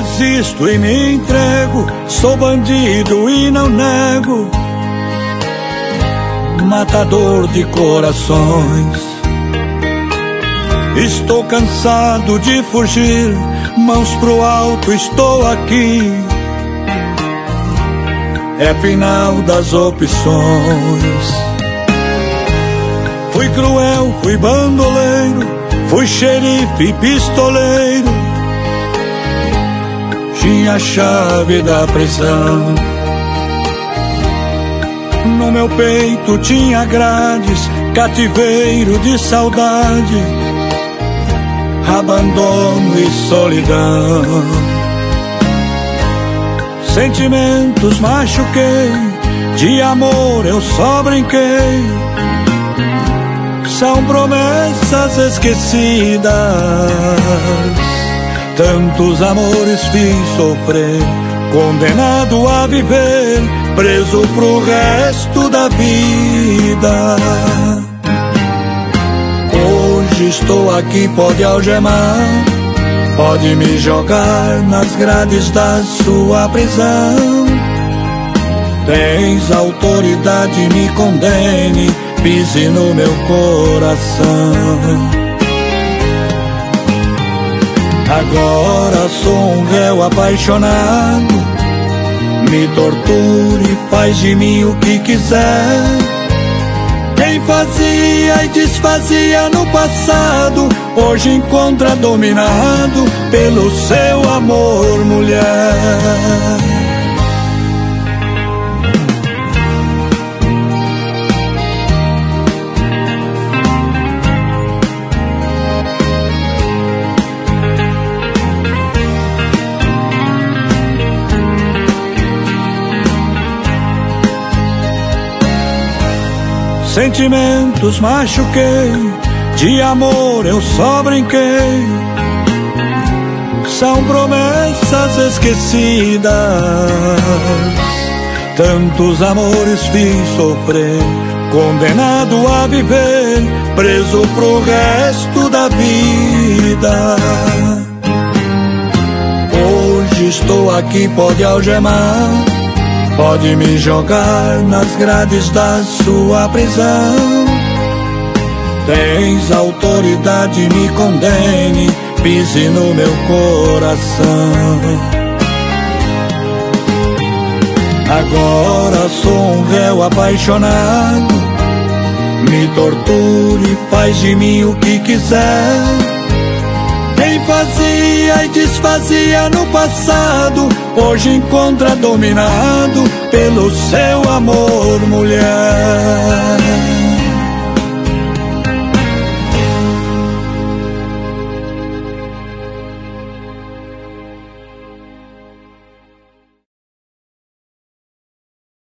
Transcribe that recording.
resisto e me entrego, sou bandido e não nego, matador de corações. Estou cansado de fugir, mãos pro alto, estou aqui. É final das opções. Fui cruel, fui bandoleiro, fui xerife e pistoleiro. Tinha a chave da prisão. No meu peito tinha grades, cativeiro de saudade, abandono e solidão. Sentimentos machuquei, de amor eu só brinquei. São promessas esquecidas, tantos amores fiz sofrer, condenado a viver, preso pro resto da vida. Hoje estou aqui, pode algemar, pode me jogar nas grades da sua prisão. Tens autoridade, me condene, pise no meu coração. Agora sou um réu apaixonado, me torture, faz de mim o que quiser. Quem fazia e desfazia no passado, hoje encontra dominado pelo seu amor, mulher. Sentimentos machuquei, de amor eu só brinquei. São promessas esquecidas, tantos amores fiz sofrer, condenado a viver, preso pro resto da vida. Hoje estou aqui, pode algemar, pode me jogar nas grades da sua prisão. Tens autoridade, me condene, pise no meu coração. Agora sou um réu apaixonado, me torture, faz de mim o que quiser. Quem fazia e desfazia no passado, hoje encontra dominado pelo seu amor, mulher.